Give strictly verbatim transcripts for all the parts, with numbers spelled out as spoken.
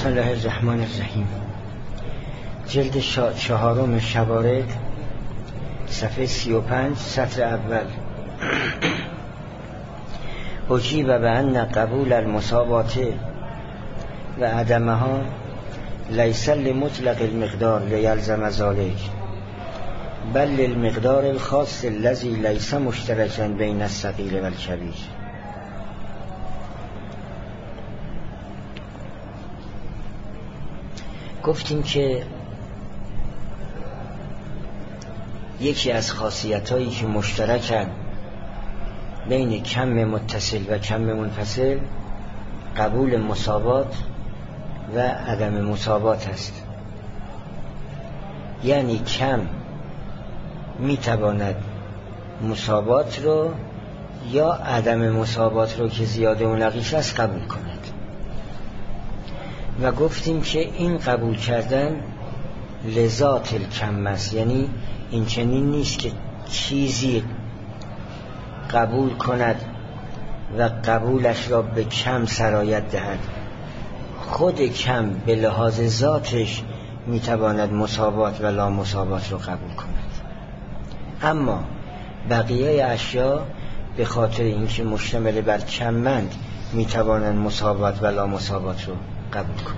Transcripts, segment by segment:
بسم الله الرحمن الرحیم. جلد چهارم شوارد، صفحه سی و پنج، سطر اول. اجیب بأن قبول المساوات و عدمها لیس لمطلق المقدار لیلزم ذلك بل للمقدار الخاص الذي لیس مشترکا بین الصغیر و الکبیر. گفتیم که یکی از خاصیتایی که مشترکن بین کم متصل و کم منفصل قبول مساوات و عدم مساوات است. یعنی کم میتواند مساوات رو یا عدم مساوات رو که زیاده و نقیص است قبول کند. و گفتیم که این قبول کردن لذات الکم است، یعنی این چنین نیست که چیزی قبول کند و قبولش را به کم سرایت دهد. خود کم به لحاظ ذاتش میتواند مساوات و لا مساوات رو قبول کند، اما بقیه اشیا به خاطر اینکه مشتمل بر کمند میتوانند مساوات و لا مساوات رو قبول کنند.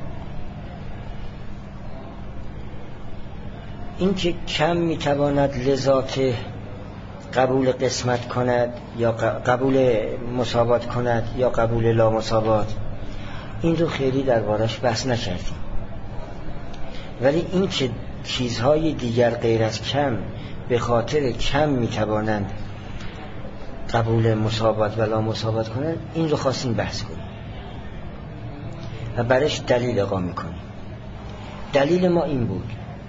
اینکه کم میتواند لذات قبول قسمت کند یا قبول مساوات کند یا قبول لا مساوات، این رو خیلی دربارش بحث نکردیم. ولی این که چیزهای دیگر غیر از کم به خاطر کم میتوانند قبول مساوات و لا مساوات کنند، این رو خواستیم بحث کنیم و برش دلیل اقامه کنیم. دلیل ما این بود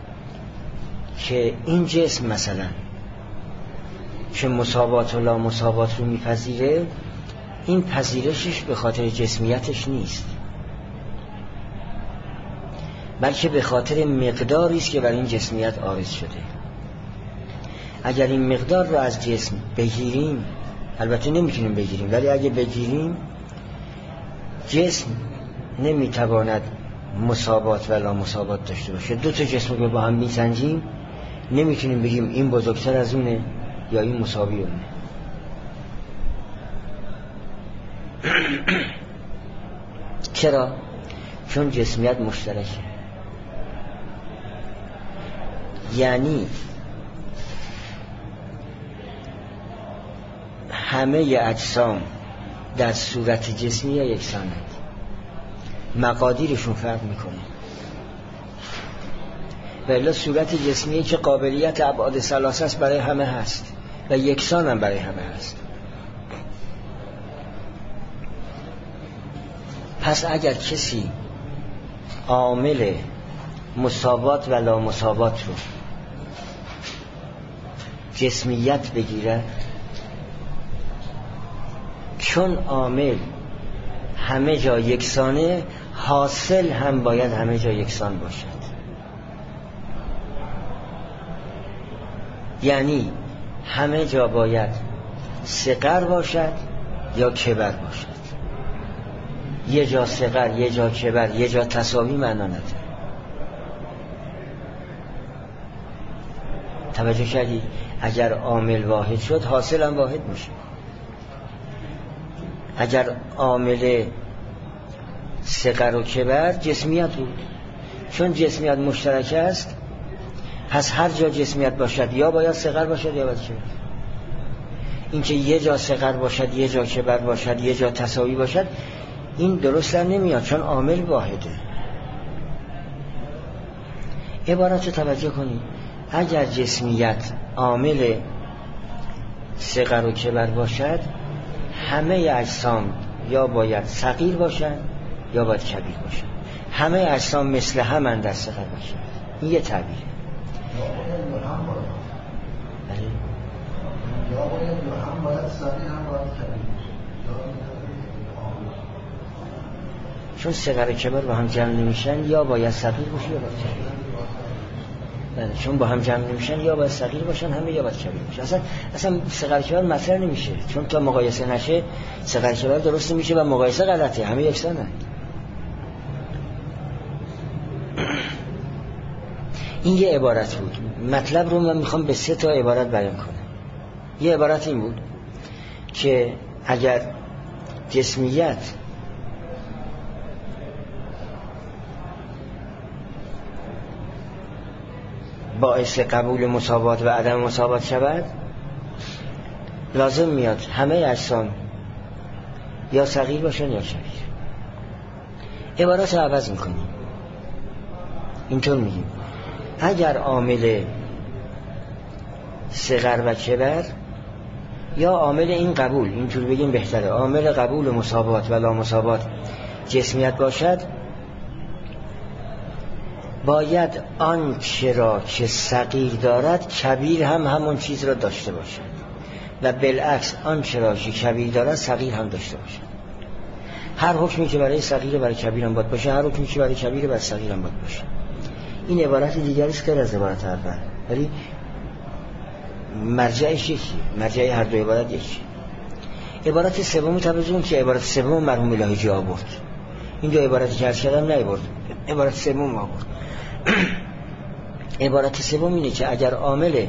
که این جسم مثلا که مساوات و لا مساوات رو میپذیره، این پذیرشش به خاطر جسمیتش نیست، بلکه به خاطر مقداری است که بر این جسمیت عارض شده. اگر این مقدار رو از جسم بگیریم، البته نمیتونیم بگیریم، ولی اگه بگیریم جسم نمیتواند مساوات و لا مساوات داشته باشه. دو تا جسم رو با هم میسنجیم، نمیتونیم بگیم این بزرگتر از اونه یا این مساوی اونه. چرا؟ چون جسمیت مشترکه. یعنی همه اجسام در صورت جسمی یکسانند، مقادیرشون فرق میکنه. ولی صورت جسمی که قابلیت ابعاد ثلاثه است برای همه هست و یکسان هم برای همه هست. پس اگر کسی عامل مساوات و لا مساوات رو جسمیت بگیره، چون عامل همه جا یکسانه، حاصل هم باید همه جا یکسان باشد. یعنی همه جا باید صغر باشد یا کبر باشد. یه جا صغر، یه جا کبر، یه جا تساوی معنا نداره. توجه کردی؟ اگر عامل واحد شد، حاصل هم واحد میشه. اگر عامل صغر و کبر جسمیت بود، چون جسمیت مشترک است، پس هر جا جسمیت باشد یا باید صغر باشد یا باید کبر. اینکه یه جا صغر باشد، یه جا کبر باشد، یه جا تساوی باشد، این درست نمیاد، چون عامل واحده. عبارت رو توجه کنید. اگر جسمیت عامل صغر و کبر باشد، همه اجسام یا باید صغیر باشند یا باید کبیر باشند. همه اجسام مثل هم در صغر باشند. این یه تعبیره. یا باید هم باید صغیر هم باید کبیر. چون صغر و کبر با هم جمع نمیشن، یا باید صغیر باشه یا باید کبیر. بله، چون با هم جمع نمیشن یا باید صغیر باشن همه یا باید کبیر باشن. اصلا اصلا صغر کبر مطرح نمیشه، چون تا مقایسه نشه صغر کبر درست نمیشه و مقایسه غلطه، همه یکسانه. این یه عبارت بود. مطلب رو من میخوام به سه تا عبارت بیان کنم. یه عبارت این بود که اگر جسمیت باعث قبول مساوات و عدم مساوات شود، لازم میاد همه اجسام یا صغیر باشن یا کبیر. عبارت رو عوض میکنیم، اینطور میگیم اگر عامل صغر و کبر یا عامل این قبول، اینطور بگیم بهتره، عامل قبول مساوات و لامساوات جسمیت باشد، باید آنچه را که صغیر دارد کبیر هم همون چیز را داشته باشد و بالعکس آنچه را که کبیر دارد صغیر هم داشته باشد. هر حکمی که برای صغیر برای کبیر هم باید باشه، هر حکمی که برای کبیر برای صغیر هم باید باشه. این عبارت دیگری است غیر از عبارت اول، ولی مرجعش یکی، مرجع هر دو عبارت یکی. عبارت سوم توجه که عبارت سوم مرحوم الهی جا آورد. این دو عبارتی که عرض کردم نه آورد، عبارت سوم آورد. عبارت سوم اینه که اگر عامل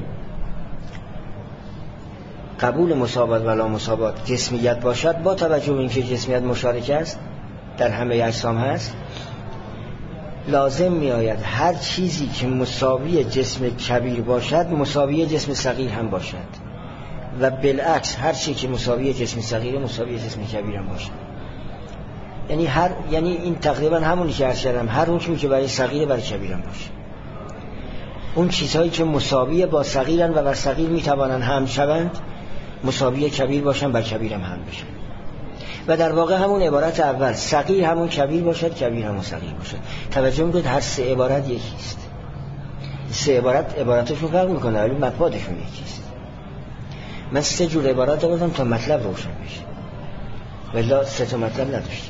قبول مساوات و لا مساوات جسمیت باشد، با توجه به اینکه جسمیت مشارک است در همه اجسام هست، لازم می آید هر چیزی که مساوی جسم کبیر باشد مساوی جسم صغیر هم باشد و بالعکس هر چیزی که مساوی جسم صغیر مساوی جسم کبیر هم باشد. یعنی هر یعنی این تقریبا همونی که عرض کردم، هر حکمی که برای صغیر برای کبیر هم باشه. اون چیزهایی که مساوی با صغیرن و بر صغیر می توانن هم شوند مساوی کبیر باشن بر کبیر هم هم بشن. و در واقع همون عبارت اول، صغیر همون کبیر باشد، کبیر همون صغیر باشد. توجه میکنید هر سه عبارت یکیست. سه عبارت عبارتشون فرق میکنه ولی مفادشون یکیست. من سه جور عبارت آوردم تا مطلب روشن بشه، ولی سه تا مطلب نداشتیم.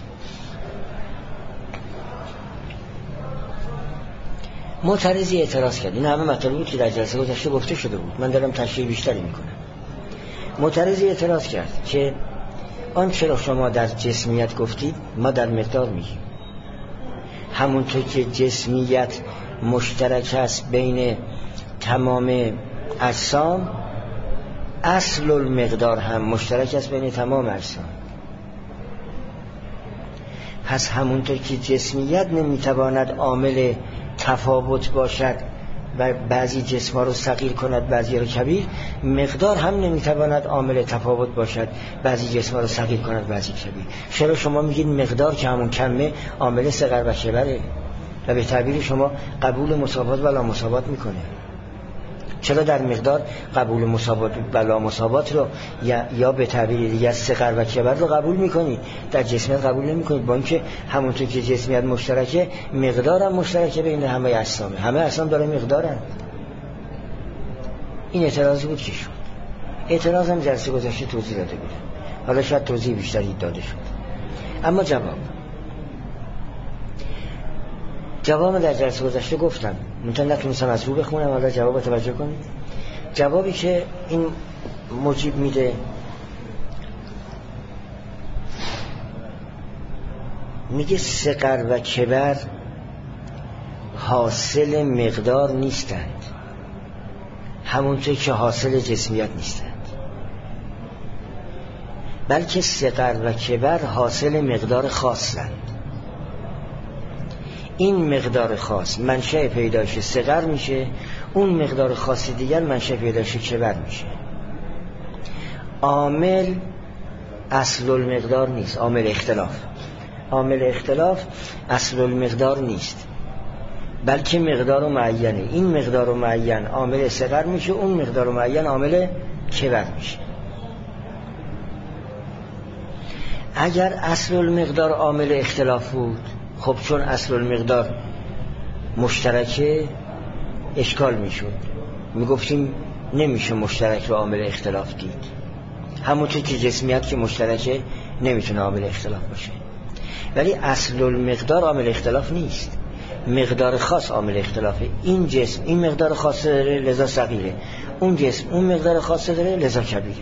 معترضی اعتراض کرد. این همه مطلبی بود که در جلسه گذشته گفته شده بود، من دارم تشریح بیشتری میکنم. معترضی اعتراض کرد که آنچه را شما در جسمیت گفتید ما در مقدار میگیم. همونطور که جسمیت مشترک است بین تمام اجسام، اصل المقدار هم مشترک است بین تمام اجسام. پس همونطور که جسمیت نمیتواند عامل تفاوت باشد و بعضی جسم‌ها رو صغیر کند بعضی رو کبیر، مقدار هم نمیتواند عامل تفاوت باشد، بعضی جسم‌ها رو صغیر کند بعضی کبیر. چرا شما میگید مقدار که همون کمه عامل صغر و کبره و به تعبیر شما قبول مساوات و لا مساوات میکنه؟ چرا در مقدار قبول مساوات و لا مساوات رو یا, یا به تعبیر دیگر صغر و کبر رو قبول میکنید، در جسمیت قبول نمیکنید؟ با اینکه همونطور که جسمیت مشترکه، مقدار هم مشترکه بین همه اجسام، همه اجسام داره مقدارن. این اعتراضی بود که شد. اعتراض هم جلسه گذشته توضیح داده بود، حالا شاید توضیح بیشتری داده شد. اما جواب جواب در جلسه گذشته گفتم، منتها نتونستم از رو بخونم، حالا جواب توجه کنید. جوابی که این مجیب میده میگه صغر و کبر حاصل مقدار نیستند، همونطور که حاصل جسمیت نیستند، بلکه صغر و کبر حاصل مقدار خاصند. این مقدار خاص منشأ پیدایش صغر میشه، اون مقدار خاصی دیگر منشأ پیدایش کبر میشه. عامل اصل المقدار نیست، عامل اختلاف. عامل اختلاف اصل المقدار نیست، بلکه مقدار معینه. این مقدار معین عامل صغر میشه، اون مقدار معین عامل کبر میشه. اگر اصل المقدار عامل اختلاف بود، خب چون اصل المقدار مشترکه اشکال میشد، میگفتیم نمیشه مشترک رو عامل اختلاف دید. همونطور که جسمیت که مشترکه نمیتونه عامل اختلاف باشه. ولی اصل المقدار عامل اختلاف نیست، مقدار خاص عامل اختلافه. این جسم این مقدار خاص داره لذا صغیره، اون جسم اون مقدار خاص داره لذا کبیره.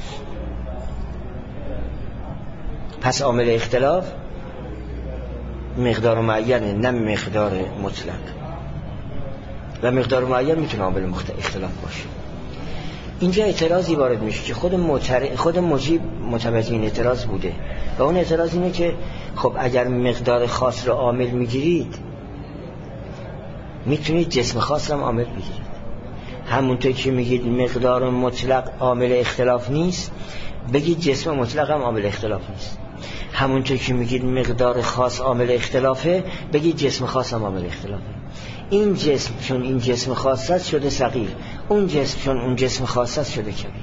پس عامل اختلاف مقدار معینه، نه مقدار مطلق. و مقدار معین میتونه عامل اختلاف باشه. اینجا اعتراضی وارد میشه که خود متر... خود مجیب متوجه این اعتراض بوده و اون اعتراض اینه که خب اگر مقدار خاص رو عامل میگیرید میتونید جسم خاص رو عامل بگیرید. همونطور که میگید مقدار مطلق عامل اختلاف نیست، بگید جسم مطلق هم عامل اختلاف نیست. همونطور که میگید مقدار خاص عامل اختلافه، بگید جسم خاص هم عامل اختلافه. این جسم چون این جسم خاص است شده صغیر، اون جسم چون اون جسم خاص است شده کبیر.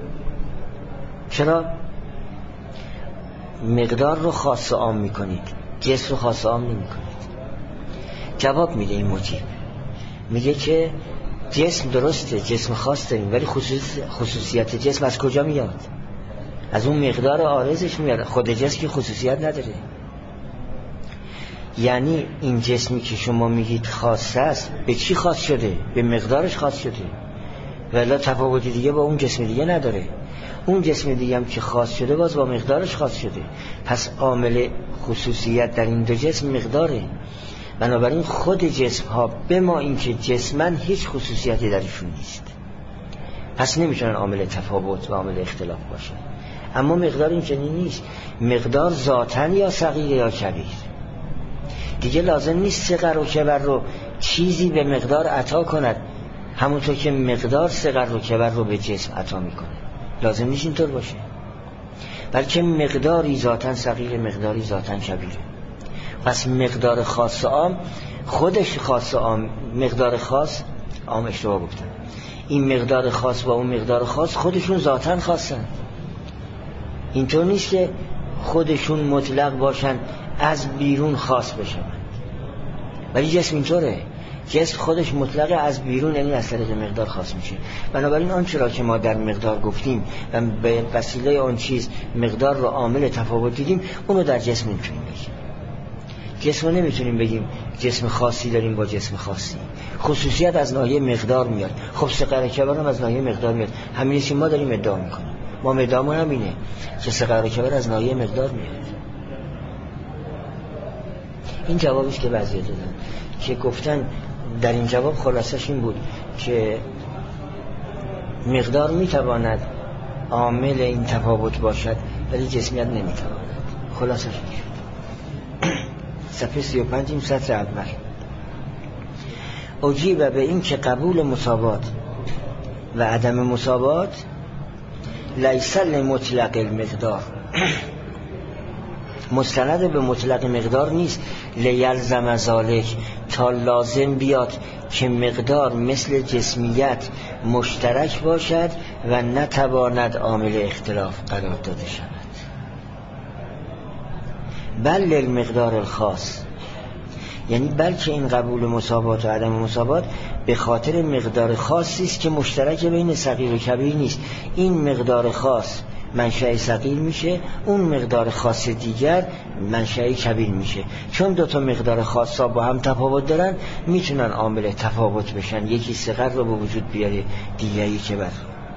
چرا؟ مقدار رو خاص و عام میکنید، جسم رو خاص و عام نمیکنید. جواب میده این مجیب، میگه که جسم درسته، جسم خاص داریم، ولی خصوص خصوصیت جسم از کجا میاد؟ از اون مقدار عارضش میاد. خود جسم که خصوصیت نداره. یعنی این جسمی که شما میگید خاص است، به چی خاص شده؟ به مقدارش خاص شده، ولی تفاوتی دیگه با اون جسم دیگه نداره. اون جسم دیگه هم که خاص شده باز با مقدارش خاص شده. پس عامل خصوصیت در این دو جسم مقداره. بنابراین خود جسم ها به ما این که جسمن هیچ خصوصیتی درشون نیست، پس نمیتونن عامل تفاوت و عامل اختلاف باشه. اما مقدار این چنین نیست. مقدار ذاتاً یا صغیر یا کبیر. دیگه لازم نیست صغر و کبر رو چیزی به مقدار عطا کند، همونطور که مقدار صغر و کبر رو به جسم عطا میکنه. لازم نیست اینطور باشه، بلکه مقداری ذاتاً صغیر، مقداری ذاتاً کبیره. پس مقدار خاص عام خودش خاص عام، مقدار خاص عام اشتباه گفتم. این مقدار خاص و اون مقدار خاص خودشون ذاتاً خاصن. اینطور نیست که خودشون مطلق باشن از بیرون خاص بشن. ولی جسم اینطوره، جسم خودش مطلق از بیرون، یعنی از طریق مقدار خاص میشه. بنابراین آنچه را که ما در مقدار گفتیم و به وسیله آن چیز مقدار رو عامل تفاوت دیدیم، اونو در جسم نمیتونیم بگیم. جسم رو نمیتونیم بگیم جسم خاصی داریم با جسم خاصی. خصوصیت از ناحیه مقدار میاد. خب صغر و کبر هم از ناحیه مقدار میاد. همینی که ما داریم ادعا میکنیم. ما ادعامون هم اینه که صغر و کبر از ناحیه مقدار میاد. این جوابش که بعضی دادن که گفتن در این جواب خلاصش این بود که مقدار میتواند عامل این تفاوت باشد ولی جسمیت نمیتواند. خلاصش این شد. صفحه سی و پنج این سطر اول. اجیب به این که قبول مساوات و عدم مساوات لیس لمطلق المقدار، مستند به مطلق مقدار نیست. لیلزم ذالک، تا لازم بیاد که مقدار مثل جسمیت مشترک باشد و نتواند عامل اختلاف قرار داده شود. بل للمقدار الخاص، یعنی بلکه این قبول مساوات و عدم مساوات به خاطر مقدار خاصی است که مشترک بین صغیر و کبیر نیست. این مقدار خاص منشأ صغیر میشه، اون مقدار خاص دیگر منشأ کبیر میشه. چون دو تا مقدار خاصا با هم تفاوت دارن، میتونن عامل تفاوت بشن. یکی صغر رو به وجود بیاره، دیگری کبر.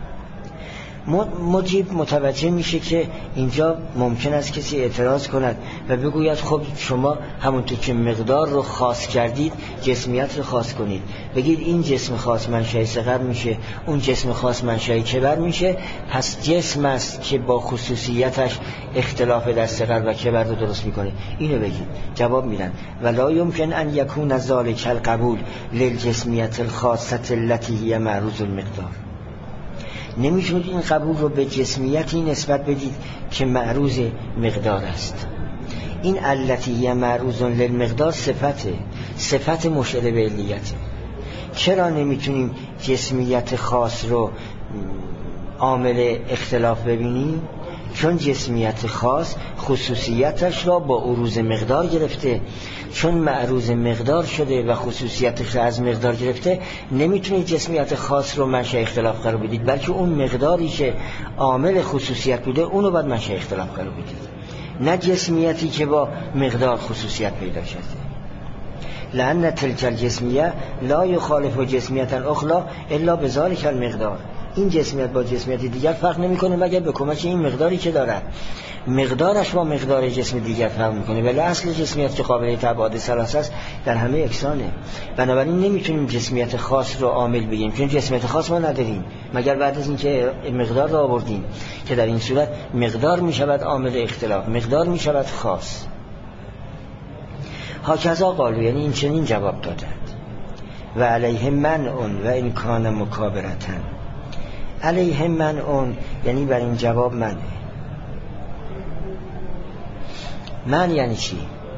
مجیب متوجه میشه که اینجا ممکن است کسی اعتراض کند و بگوید خب شما همونطور که مقدار رو خاص کردید جسمیت رو خاص کنید. بگید این جسم خاص منشأ صغر میشه، اون جسم خاص منشأ کبر میشه. پس جسم است که با خصوصیتش اختلاف در صغر و کبر رو درست میکنه. اینو بگید. جواب میدن ولا یمکن ان یکون ذالک القبول للجسمیت الخاصه التي هي معروض المقدار. نمیتونید این قبول رو به جسمیتی نسبت بدید که معروض مقدار است. این التی معروض للمقدار صفته، صفت مشعر به علیته. چرا نمیتونیم جسمیت خاص رو عامل اختلاف ببینیم؟ چون جسمیت خاص خصوصیتش را با عروض مقدار گرفته. چون معروض مقدار شده و خصوصیتش را از مقدار گرفته، نمیتونید جسمیت خاص رو منشأ اختلاف قرار بدید، بلکه اون مقداری که عامل خصوصیت بوده اونو باید منشأ اختلاف قرار بدید، نه جسمیتی که با مقدار خصوصیت پیدا شده. لأن تلك الجسمیه لا یخالف جسمیتا اخرى الا بذلك المقدار. این جسمیت با جسمیت دیگر فرق نمیکنه مگر به کمک این مقداری که داره. مقدارش با مقدار جسم دیگر فرق میکنه، ولی اصل جسمیت که قابل تبعید ثلاثه است در همه یکسانه. بنابراین نمیتونیم جسمیت خاص رو عامل بگیم، چون جسمیت خاص ما نداریم مگر بعد از اینکه مقدار رو آوردیم، که در این صورت مقدار میشود عامل اختلاف، مقدار میشود خاص. هاکذا قالو، یعنی این چنین جواب دادند. و علیه من اون و این کان مکابرتن. علیه من اون یعنی بر این جواب منه. من یعنی چی؟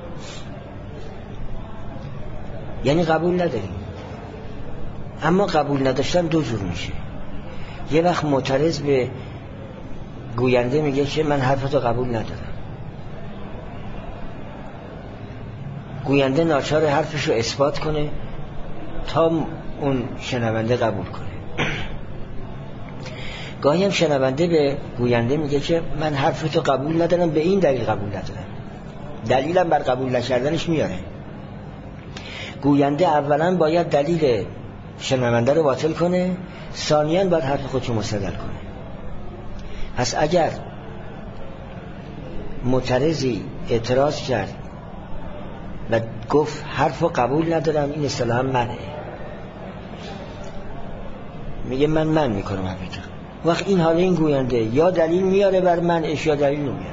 یعنی قبول نداریم. اما قبول نداشتن دو جور میشه. یه وقت معترض به گوینده میگه که من حرفتو قبول ندارم، گوینده ناچار حرفشو اثبات کنه تا اون شنونده قبول کنه. گاهی هم شنونده به گوینده میگه که من حرفتو قبول ندارم، به این دلیل قبول ندارم، دلیلم بر قبول نکردنش میاره. گوینده اولا باید دلیل شنونده رو باطل کنه، ثانیاً باید حرف خودشو مستدل کنه. پس اگر معترضی اعتراض کرد و گفت حرفو قبول ندارم، این اصطلاحاً منه، میگه من من میکنم حرفتو. وقت این حاله این گوینده یا دلیل میاره بر منش یا دلیل نمیاره.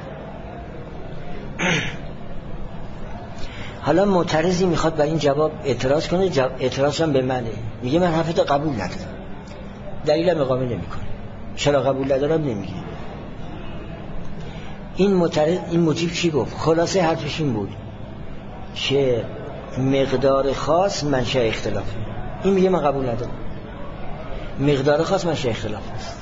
حالا معترضی میخواد بر این جواب اعتراض کنه، اعتراض هم به منه، میگه من حرفتو قبول ندارم، دلیلم اقامه نمیکنه، چرا قبول ندارم نمیگه. این معترض این مجیب چی گفت؟ خلاصه حرفش این بود که مقدار خاص منشأ اختلافه. این میگه من قبول ندارم، مقدار خاص منشأ اختلاف است.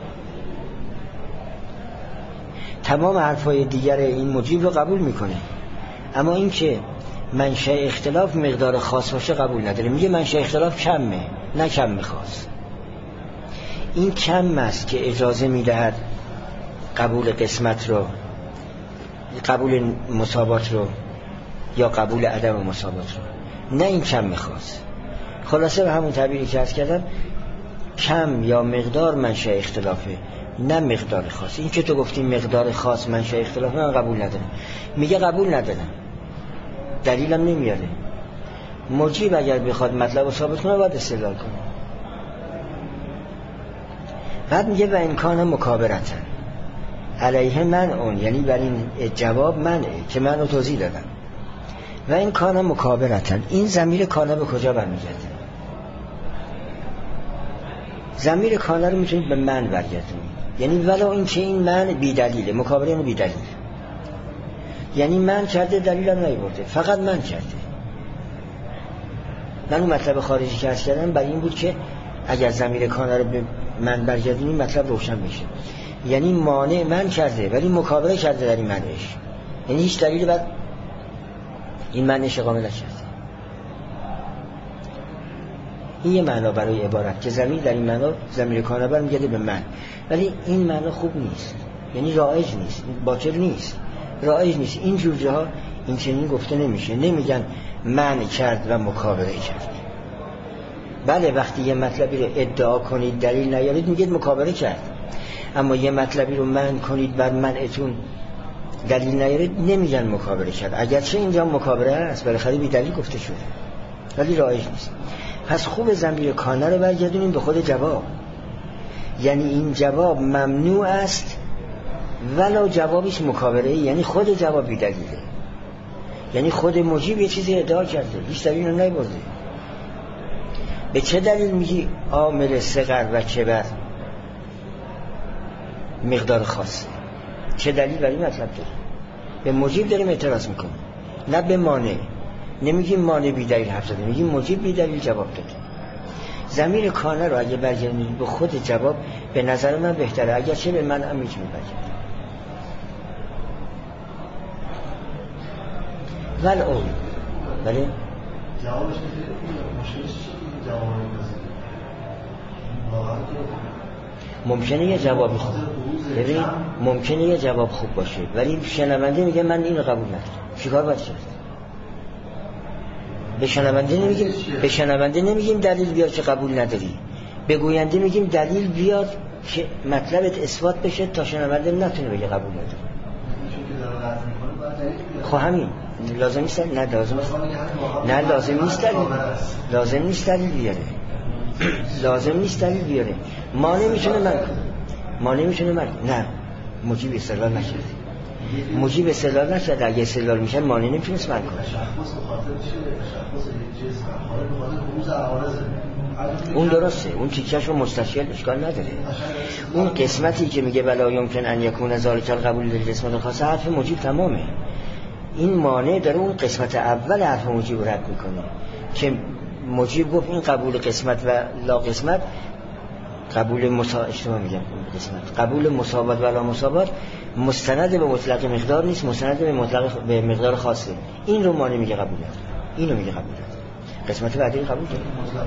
تمام حرفای دیگر این مجیب رو قبول میکنه، اما این که منشأ اختلاف مقدار خاص باشه قبول نداره. میگه منشأ اختلاف کمه، نه کم خاص. این کم است که اجازه میدهد قبول قسمت رو، قبول مساوات رو یا قبول عدم مساوات رو، نه این کم خاص. خلاصه به همون تعبیری که عرض کردم، کم یا مقدار منشأ اختلافه، نه مقدار خاص. این که تو گفتی مقدار خاص منشأ اختلافه، من قبول ندارم. میگه قبول ندارم، دلیلم نمیاره. مجیب اگر بخواد مطلب رو ثابت کنه باید استدلال کنه. بعد میگه و این کان مکابرتن علیه من اون، یعنی بر این جواب منه که من رو توضیح دادم. و این کان مکابرتن، این ضمیر کانه به کجا برمیگرده؟ ضمیر کانه رو میتونید به من برگردونید، یعنی ولو این که این من بی دلیله، مکابره اینو بی دلیل، یعنی من کرده دلیلم نیورده، فقط من کرده. من اون مطلب خارجی که عرض کردم برای این بود که اگر ضمیر کانه رو به من برگردونیم مطلب روشن میشه. یعنی مانع من کرده ولی مکابره کرده در این منش، یعنی هیچ دلیلی بعد این منش اقامه نکرده. این یه معنا برای عبارت که ضمیر در این معنا ضمیر کانه برمیگرده به من، ولی این معنا خوب نیست، یعنی رایج نیست، باطل نیست، رایج نیست. این جور جاها این چنین گفته نمیشه. نمیگن من کرد و مکابره کرد. بله وقتی یه مطلبی رو ادعا کنید دلیل نیارید میگید مکابره کرد، اما یه مطلبی رو من کنید بر منعتون دلیل نیارید نمیگن مکابره کرد، اگرچه اینجا مکابره هست، بالاخره بی دلیل گفته شده، ولی رایج نیست. پس خوب ضمیر کانه رو برگردونیم به خود جواب، یعنی این جواب ممنوع است ولو جوابش مکابره، یعنی خود جواب بی دلیله، یعنی خود مجیب یه چیزی ادعا کرده هیچ دلیل رو نیورده. به چه دلیل میگی عامل صغر و کبر مقدار خاص؟ چه دلیل برای مطلب داره؟ به مجیب داریم اعتراض میکنیم، نه به مانع. نمیگیم مانع بی دلیل حرف زده، میگیم مجیب بی دلیل جواب داده. ضمیر کانه رو اگه برگردونید به خود جواب به نظر من بهتره، اگر چه به من هم میتونید برگردید. ول اون بله جوابش مشکلش جواب ممکنه یه جواب خوب ببین ممکنه یه جواب خوب باشه ولی شنونده میگه من اینو قبول ندارم، چیکار باید کرد؟ به شنونده نمیگیم به شنونده نمیگیم دلیل بیار که قبول نداری، به گوینده میگیم دلیل بیاد که مطلبت اثبات بشه تا شنونده نتونه بگه قبول نداره. خب همین لازم نیست، نه لازم نیست، نه لازم نیست دلیل، لازم نیست دلیل بیاره، لازم نیست دلیل بیاره. ما نمیتونه من ما نمیتونه من نه موجب استدلال نشده، موجب استدلال نشده. اگه استدلال میشه مانع نمیتونست من کنه. اون درسته، اون تیکش رو مستشکل اشکال نداره. اون قسمتی که میگه ولا یمکن ان یکون ذالک القبول للقسمت الخاصه حرف موجب تمامه. این مانع داره اون قسمت اول حرف موجب رد میکنه که موجب گفت این قبول قسمت و لا قسمت قبول مسا اشتباه میگم قسمت قبول مساوات و لا مساوات مستند به مطلق مقدار نیست، مستند به مطلق به مقدار خاصه. این رو مانع میگه قبول نداره، اینو میگه قبول نداره. قسمت بعدی قبول داره.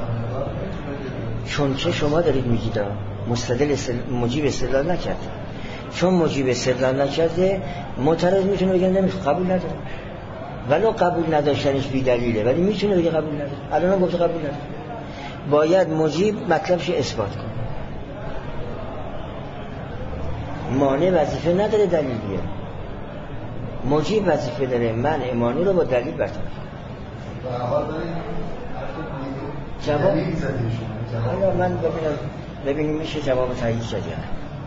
چون که شما دارید میگید مستدل استل... موجب استدلال نکرده، چون موجب استدلال نکرده معترض میتونه بگه نمیخواد قبول نداره، ولو قبول نداشتنش بی دلیله ولی میتونه بگه قبول نداره. الان گفته قبول نداره، باید موجب مطلبش اثبات کنه. مانع وظیفه نداره دلیل بیاره، موجب وظیفه داره من مانع رو با دلیل برطرف جواب. حالا من ببینم ببینیم میشه جواب تایید شد یا نه.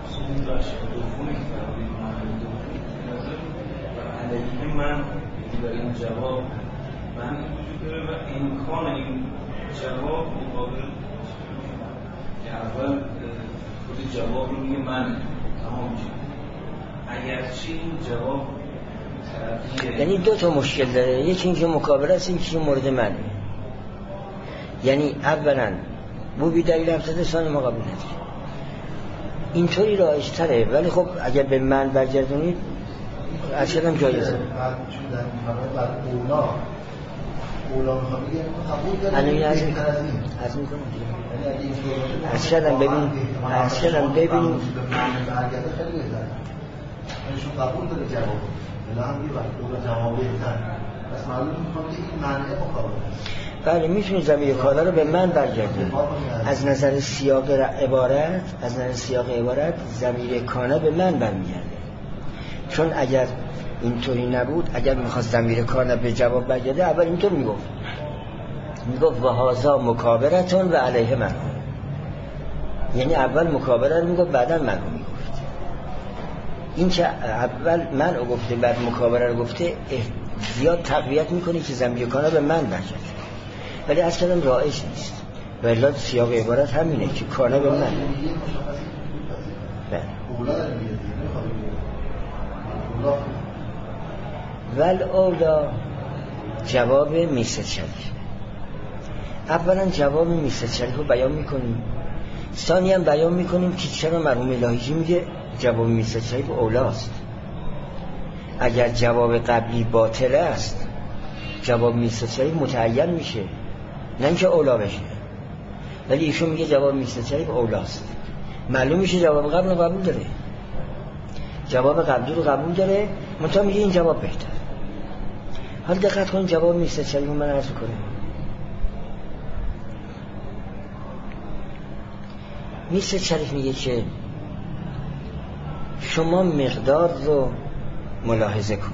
من در این جواب من وجود داره و امکان این جواب مقابل که اول خود جواب رو میگه من تمام شد، اگرچه این جواب یعنی دو تا مشکل داره، یکی اینکه مکابره است، یکی که مورد منه. یعنی اولا بو بی دلیل هم زده، ثانی ما قبول نداره. اینطوری رایج تره، ولی خب اگر به من برگردونید اصلا هم جایزه. الان از این از این کنم از شدم ببین از شدم ببین شون قبول داره جواب ولی هم یه وقت اون جواب بهتر پس معلوم میکنه که این معنی مقابل. بله میتونید ضمیر کالا رو به من برگردید. از نظر سیاق عبارت از نظر سیاق عبارت ضمیر کانا به من برمیگرده، چون اگر اینطوری نبود، اگر میخواست ضمیر کانا به جواب برگرده اول اینطور میگفت میگفت و هازا مکابرتون و علیه من، یعنی اول مکابره رو میگفت بعدا من رو میگفت. این که اول من رو گفته بعد مکابره رو گفته زیاد تقویت میکنه که ضمیر کانا به من برگرده، ولی از کلم رایج نیست. ولی سیاق عبارت همینه که کانا به من. ول اولا جواب میسد شریف. اولا جواب میسد شریف رو بیان میکنیم، ثانی هم بیان میکنیم که چرا مرحوم الهیجی میگه جواب میسد شریف اولاست. اگر جواب قبلی باطل است جواب میسد شریف متعین میشه، نه اینکه اولا بشه. ولی ایشون میگه جواب میسد شریف اولاست، معلوم میشه جواب قبل رو قبول داره، جواب قبلی رو قبول داره، منتها میگه این جواب بهتر. حالا دقت کنید جواب میسد شریف من عرض کنه. میسد شریف میگه که شما مقدار رو ملاحظه کن،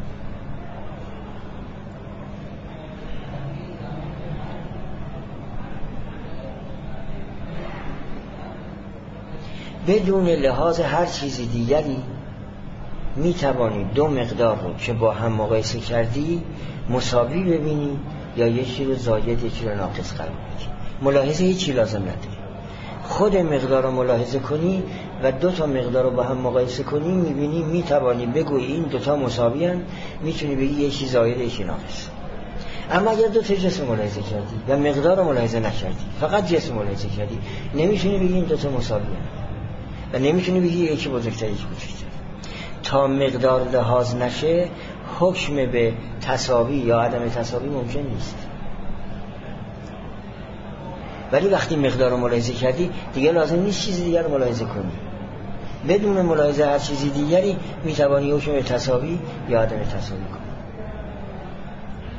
بدون لحاظ هر چیزی دیگری می توانی دو مقدار رو که با هم مقایسه کردی مساوی ببینی یا یکی رو زاید یکی رو ناقص قرار بدی. ملاحظه هیچی لازم نداره، خود مقدار رو ملاحظه کنی و دو تا مقدار رو با هم مقایسه کنی میبینی میتوانی بگویی این دو تا مساوی هستند، میتونی بگی یکی زاید یکی ناقص. اما اگر دو تا جسم ملاحظه کردی و مقدار رو ملاحظه نکردی، فقط جسم ملاحظه کردی، نمیتونی بگی این دو تا مساوی هستند و نمیتونی بگی یکی بزرگتر یکی کوچکتر. تا مقدار لحاظ نشه حکم به تساوی یا عدم تساوی ممکن نیست. ولی وقتی مقدار رو ملاحظه کردی دیگه لازم نیست چیزی دیگر رو ملاحظه کنی. بدون ملاحظه هر چیزی دیگری میتوانی حکم به تساوی یا عدم تساوی کنی.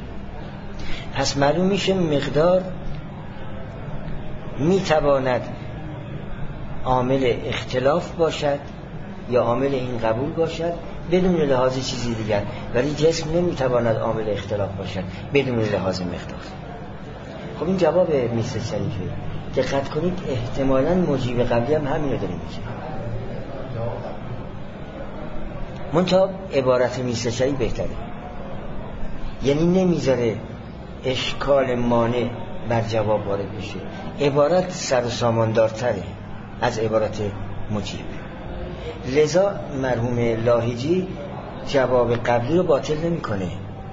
پس معلوم میشه مقدار میتواند عامل اختلاف باشد یا عامل این قبول باشد بدون لحاظ چیزی دیگر، ولی جسم نمیتواند عامل اختلاف باشد بدون لحاظ مقدار. خب این جواب میسر شریفه. دقت کنید احتمالاً مجیب قبلی هم همین رو داره میگه. منتها عبارت میسر شریف بهتره، یعنی نمیذاره اشکال مانع بر جواب وارد بشه. عبارت سر و ساماندارتره از عبارت مجیب. لذا مرحوم لاهیجی جواب قبلی رو باطل نمی کنه،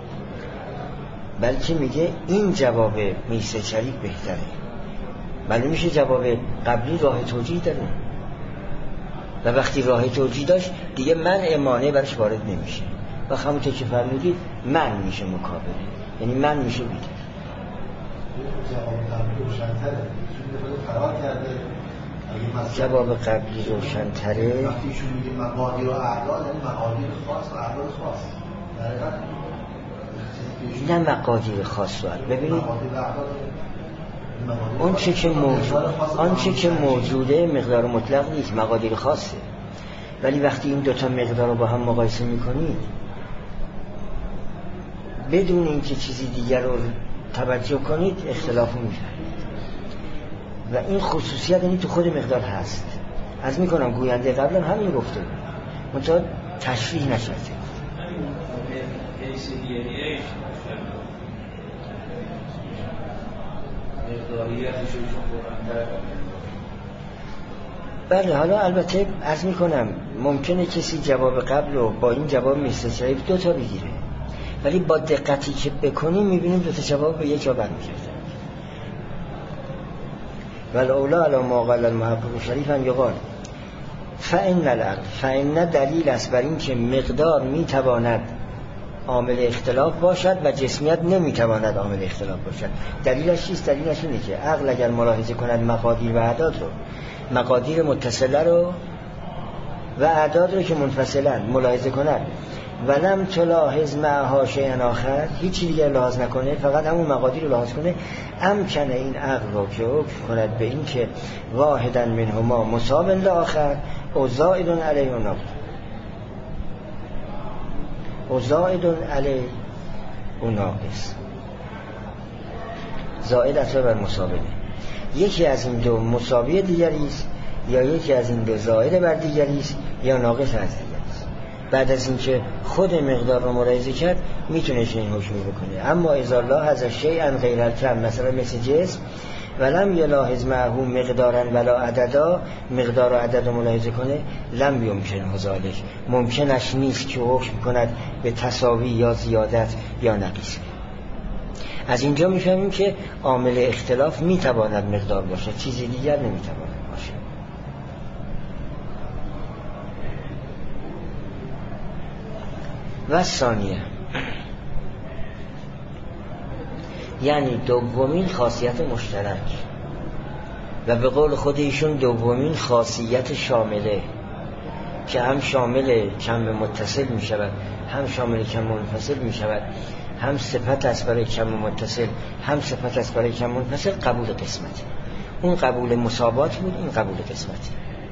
بلکه میگه این جواب میسر شریف بهتره. معلوم میشه جواب قبلی راه توجیه داره و وقتی راه توجیه داشت دیگه منع مانع برش وارد نمیشه و همونطور که فرمودید من میشه مکابله، یعنی من میشه بیده. جواب قبلی روشن‌تره، چون فرار کرده. جواب قبلی روشن‌تره. وقتی ایشون میگه مقادیر و اعداد، یعنی مقادیر خاص و اعداد خاص. نه مقادیر خاص و اعداد. ببینید اون چه که موجود آن چه که موجوده مقدار مطلق نیست، مقادیر خاصه. ولی وقتی این دوتا مقدار رو با هم مقایسه میکنید بدون اینکه چیزی دیگر رو توجه کنید اختلاف می‌کنید و این خصوصیت یعنی تو خود مقدار هست. از میکنم گوینده قبلا همین گفته بود منتها تشریح نشده. بله حالا البته عرض میکنم ممکنه کسی جواب قبل رو با این جواب میسر شریف دو تا بگیره، ولی با دقتی که بکنیم میبینیم دو تا جواب به یک جا برمیگردن. والاولا علی ما قال المحقق شریف ان یقال فإن العقل فإن دلیل است بر این که مقدار میتواند عامل اختلاف باشد و جسمیت نمیتواند عامل اختلاف باشد. دلیلش چیست؟ دلیلش اینه که عقل اگر ملاحظه کند مقادیر و اعداد رو، مقادیر متصله رو و اعداد رو که منفصلن ملاحظه کند ولم تلاحظ معها شیئا آخر، هیچی دیگر لحاظ نکنه، فقط همون مقادیر رو لحاظ کنه، امکنه این عقل رو که حکم کند به این که واحدا منهما مساو لآخر او زائد علیه و ناقص او زائد علیه و ناقص. زائد اصلا بر مساویه، یکی از این دو مساوی دیگری است یا یکی از این دو زائد بر دیگری است یا ناقص از دیگری است. بعد از اینکه خود مقدار رو ملاحظه کرد میتونه چنین حکمی بکنه. اما اذا لاحظ شیئا غیر الکم، مثلا مثل جسم، ولم یلاحظ معه مقدارا ولا عددا، مقدار و عدد رو ملاحظه کنه، لم یمکن ذلک، ممکنش نیست که حکم کند به تساوی یا زیادت یا نقیص. از اینجا میفهمیم که عامل اختلاف میتواند مقدار باشه، چیزی دیگر نمیتواند باشه. و ثانیه، یعنی دومین خاصیت مشترک و به قول خود ایشون دومین خاصیت شامله که هم شامل کم متصل می شود هم شامل کم منفصل می شود، هم صفت است برای کم متصل هم صفت است برای کم منفصل، قبول قسمت. اون قبول مساوات بود، این قبول قسمت.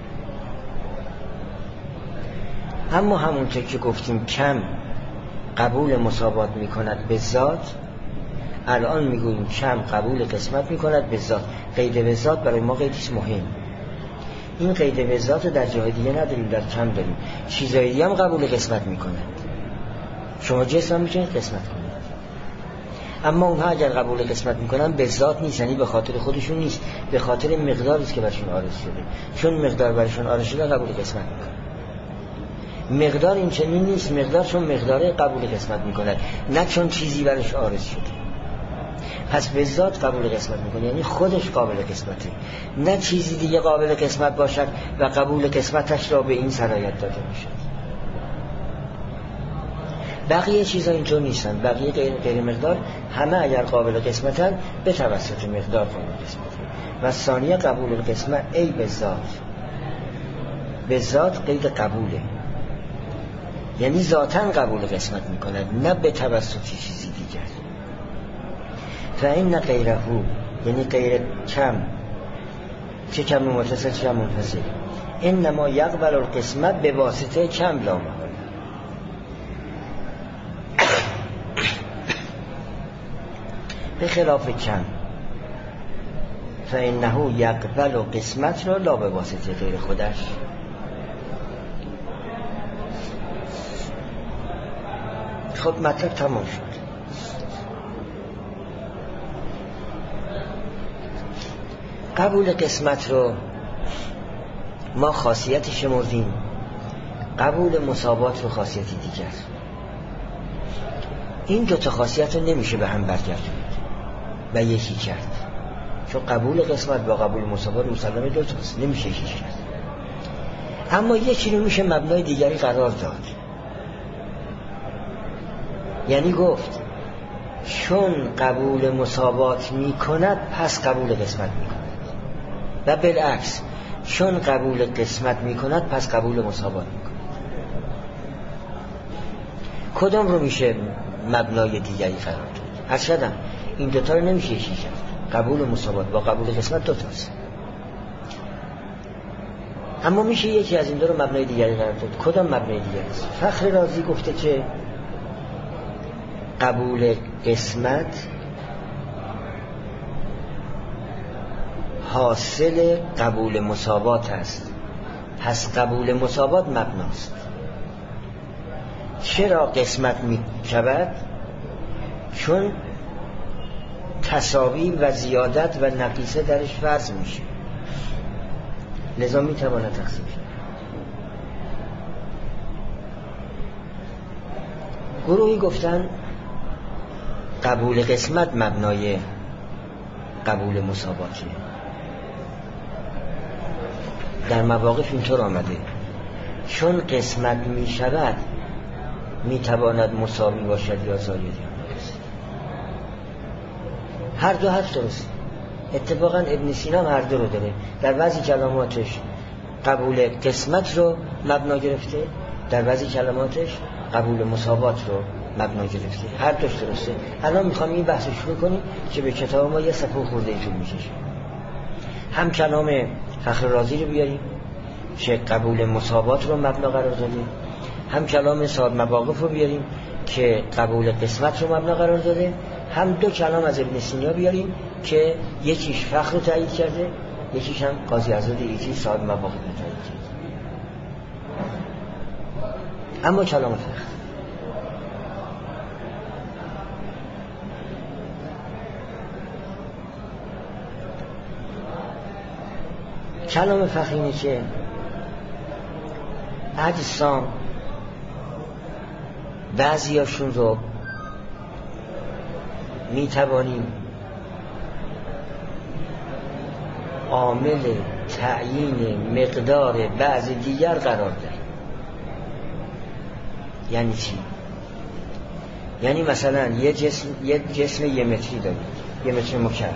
اما همونطور که گفتیم کم قبول مساوات می کند به ذات، الان میگوییم کم قبول قسمت میکند به ذات. قید به ذات برای ما قیدیست مهم. این قید به ذات در جای دیگه نداریم، در کم داریم. چیزایی دیگه هم قبول قسمت میکنند. شما جسم هم میتونید قسمت کنید، اما اونها اگر قبول قسمت میکنن به ذات نیست، یعنی به خاطر خودشون نیست، به خاطر مقداری است که برشون عارض شده. چون مقدار برشون عارض شده قبول قسمت میکنن. مقدار این چنین نیست، مقدار چون مقداره قبول قسمت میکنه، نه چون چیزی برش عارض شده. پس به ذات قبول قسمت میکنه، یعنی خودش قابل قسمته، نه چیزی دیگه قابل قسمت باشد و قبول قسمتش را به این صلاحیت داده باشد. بقیه چیزا اینطور نیستن. بقیه غیر, غیر مقدار همه اگر قابل قسمتن به توسط مقدار قابل قسمتن. و ثانیه قبول قسمت ای به ذات، به ذات قید قبوله، یعنی ذاتاً قبول قسمت میکند، نه به توسط چیزی دیگر. فإن غیره، یعنی غیر کم، چه کم متصل چه کم منفصل. انما یقبل القسمت به واسطه کم لا محاله. به خلاف کم فانه یقبل قسمت را لا به واسطه غیر خودش. خب مطلب تمام شد. قبول قسمت رو ما خاصیت شمردیم، قبول مساوات رو خاصیتی دیگر. این دو تا خاصیت رو نمیشه به هم برگردونید و یکی کرد، چون قبول قسمت با قبول مساوات مسلمه دو تاست، نمیشه یکی کرد. اما یکی رو میشه مبنای دیگری قرار داد. یعنی گفت چون قبول مساوات میکند پس قبول قسمت میکند، و بالعکس چون قبول قسمت میکند پس قبول مساوات میکند. کدام رو میشه مبنای دیگری قرار داد؟ هر شدم این دوتا رو نمیشه یکی کرد. قبول مساوات با قبول قسمت دوتاست، اما میشه یکی از این دو رو مبنای دیگری قرار داد. کدام مبنای دیگری است؟ فخر رازی گفته که قبول قسمت حاصل قبول مساوات است، پس قبول مساوات مبناست. چرا قسمت می شود؟ چون تساوی و زیادت و نقیصه درش فرض میشه، لذا می تواند تقسیم شد. گروهی گفتن قبول قسمت مبنای قبول مساواته. در مواقف اینطور آمده چون قسمت می شود می تواند مساوی باشد یا زایدی. هر دو هست درست. اتفاقا ابن سینا هر دو رو داره. در بعضی کلماتش قبول قسمت رو مبنا گرفته، در بعضی کلماتش قبول مساوات رو مبنا گرفته. هر دوش درسته. الان میخوام این بحث شروع کنیم که به کتاب ما یه صفحه خورده طول میکشه. هم کلام فخر رازی رو بیاریم که قبول مساوات رو مبنا قرار داده، هم کلام صاحب مواقف رو بیاریم که قبول قسمت رو مبنا قرار داده، هم دو کلام از ابن سینا بیاریم که یکیش فخر رو تایید کرده، یکیش هم قاضی عزاد ایتی صاحب مواقف رو تایید کرده. اما کلام فخر کلام فخر اینه که اجسام بعضیاشون رو می توانیم عامل تعیین مقدار بعض دیگر قرار دهیم. یعنی چی؟ یعنی مثلا یه جسم یه جسم یه متری دارید، یه متر مکعب،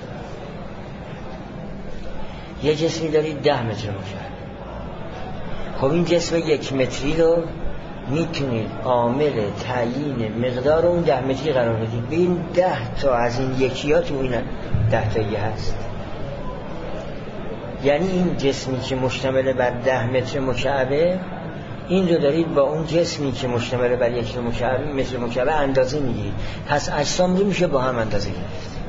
یه جسمی دارید ده متر مکعب. خب این جسم یک متری رو میتونید عامل تعیین مقدار اون ده متری قرار بدید. به این ده تا از این یکی ها تو این ده تایی هست. یعنی این جسمی که مشتمل بر ده متر مکعبه، این رو دارید با اون جسمی که مشتمل بر یک مکعب متر مکعب اندازه میگیرید. پس اجسام رو میشه با هم اندازه گرفت.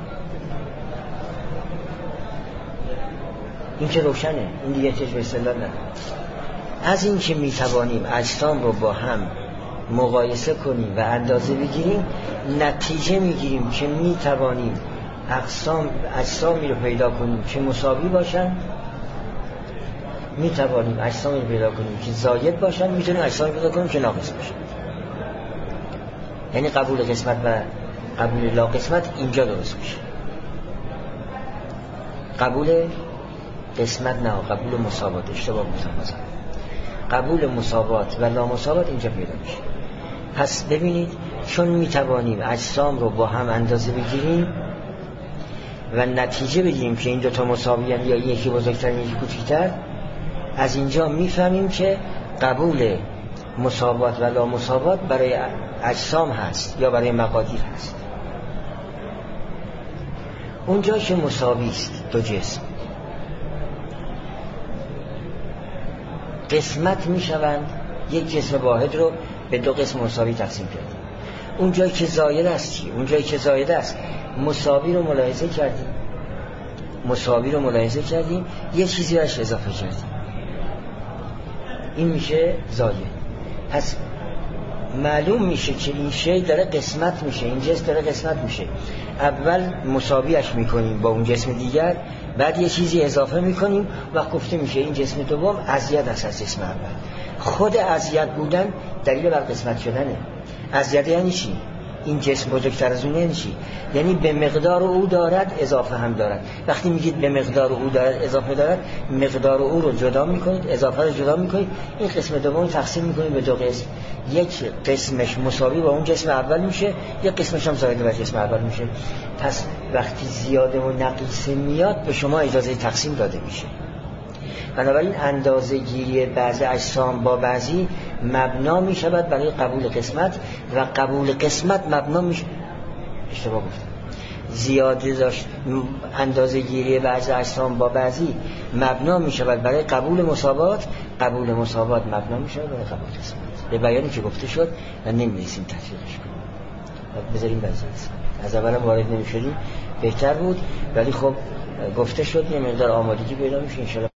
این که روشنه، این دیگه چشم استدلال نداره. از این که میتوانیم اجسام رو با هم مقایسه کنیم و اندازه بگیریم، نتیجه میگیریم که میتوانیم اقسام اجسامی رو پیدا کنیم که مساوی باشن، میتوانیم اجسامی رو پیدا کنیم که زاید باشن، میتونیم اجسامی پیدا کنیم که ناقص باشن. یعنی قبول قسمت و قبول لا قسمت اینجا درست میشه. قبول قسمت نه، قبول مساوات. اشتباه متفاوت. قبول مساوات و نامساوات اینجا پیدا میشه. پس ببینید چون میتوانیم اجسام رو با هم اندازه بگیریم و نتیجه بگیریم که این دوتا مساویان یا یکی بزرگتر یکی کوچکتر، از اینجا میفهمیم که قبول مساوات و نامساوات برای اجسام هست یا برای مقادیر هست. اونجا که مساوی است دو جسم قسمت میشوند، یک جسم واحد رو به دو قسم مساوی تقسیم کردیم. اون جایی که زاید است چی؟ اون جایی که زاید است مساوی رو ملاحظه کردیم، مساوی رو ملاحظه کردیم یه چیزی راش اضافه کردیم، این میشه زاید. پس معلوم میشه که این شی داره قسمت میشه، این جسم داره قسمت میشه. اول مساویش میکنیم با اون جسم دیگر، بعد یه چیزی اضافه میکنیم و گفته میشه این جسم دوم ازید است از جسم اول. خود ازید بودن دلیل بر قسمت شدنه. ازید یعنی چی؟ این جسم بزرگتر از اون یعنی چی؟ یعنی به مقدار او دارد اضافه هم دارد. وقتی میگید به مقدار او دارد اضافه دارد، مقدار او رو جدا میکنید، اضافه رو جدا میکنید، این قسم دوم تقسیم میکنید به دو قسم. یک قسمش مساوی با اون جسم اول میشه، یک قسمش هم زائد بر جسم اول میشه. پس وقتی زیاده و نقیصه میاد به شما اجازه تقسیم داده میشه. بنابراین اندازه گیری بعضی اجسام با بعضی مبنا می شود برای قبول قسمت و قبول قسمت مبنا می شود. اشتباه گفتم، زیاده داشت اندازه گیری بعضی اجسام با بعضی مبنا می شود برای قبول مساوات، قبول مساوات مبنا می شود برای قبول قسمت. به بیانی که گفته شد و نمی‌رسیم تطبیقش کنیم، بذاریم بعضی از اول وارد نمی شدیم بهتر بود، ولی خب گفته شد یه مقدار آمادگی پیدا میشه ان شاء الله.